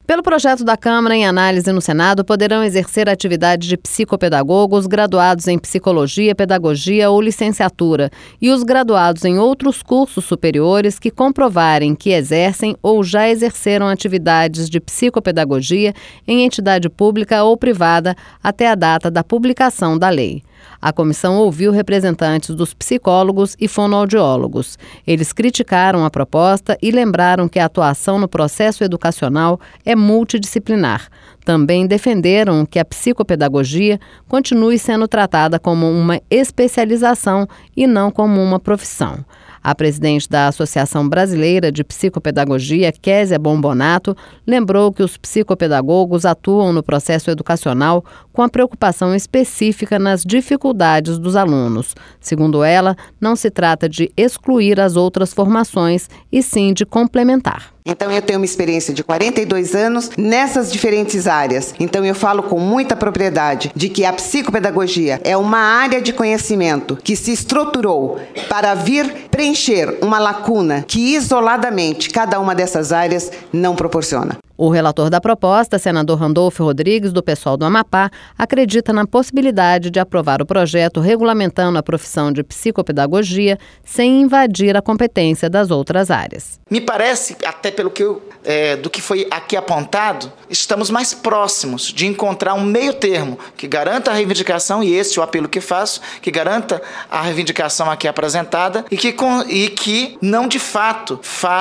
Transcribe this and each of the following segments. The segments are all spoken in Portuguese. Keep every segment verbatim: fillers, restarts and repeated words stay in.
Pelo projeto da Câmara em análise no Senado, poderão exercer a atividade de psicopedagogos graduados em psicologia, pedagogia ou licenciatura e os graduados em outros cursos superiores que comprovarem que exercem ou já exerceram atividades de psicopedagogia em entidade pública ou privada até a data da publicação da lei. A comissão ouviu representantes dos psicólogos e fonoaudiólogos. Eles criticaram a proposta e lembraram que a atuação no processo educacional é multidisciplinar. Também defenderam que a psicopedagogia continue sendo tratada como uma especialização e não como uma profissão. A presidente da Associação Brasileira de Psicopedagogia, Késia Bombonato, lembrou que os psicopedagogos atuam no processo educacional com a preocupação específica nas dificuldades dos alunos. Segundo ela, não se trata de excluir as outras formações, e sim de complementar. Então eu tenho uma experiência de quarenta e dois anos nessas diferentes áreas. Então eu falo com muita propriedade de que a psicopedagogia é uma área de conhecimento que se estruturou para vir preencher uma lacuna que isoladamente cada uma dessas áreas não proporciona. O relator da proposta, senador Randolfo Rodrigues, do PSOL do Amapá, acredita na possibilidade de aprovar o projeto regulamentando a profissão de psicopedagogia sem invadir a competência das outras áreas. Me parece, até pelo que eu, é, do que foi aqui apontado, estamos mais próximos de encontrar um meio termo que garanta a reivindicação, e esse é o apelo que faço, que garanta a reivindicação aqui apresentada e que, e que não de fato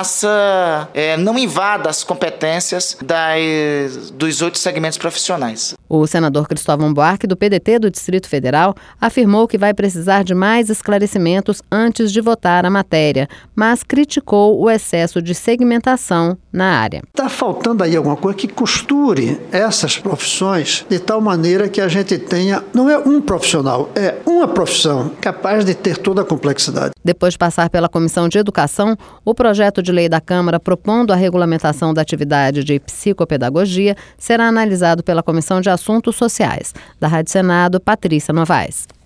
faça, é, não invada as competências Das, dos oito segmentos profissionais. O senador Cristóvão Buarque, do P D T do Distrito Federal, afirmou que vai precisar de mais esclarecimentos antes de votar a matéria, mas criticou o excesso de segmentação na área. Está faltando aí alguma coisa que costure essas profissões de tal maneira que a gente tenha, não é um profissional, é uma profissão capaz de ter toda a complexidade. Depois de passar pela Comissão de Educação, o projeto de lei da Câmara propondo a regulamentação da atividade de psicopedagogia será analisado pela Comissão de Assuntos Sociais. Da Rádio Senado, Patrícia Novaes.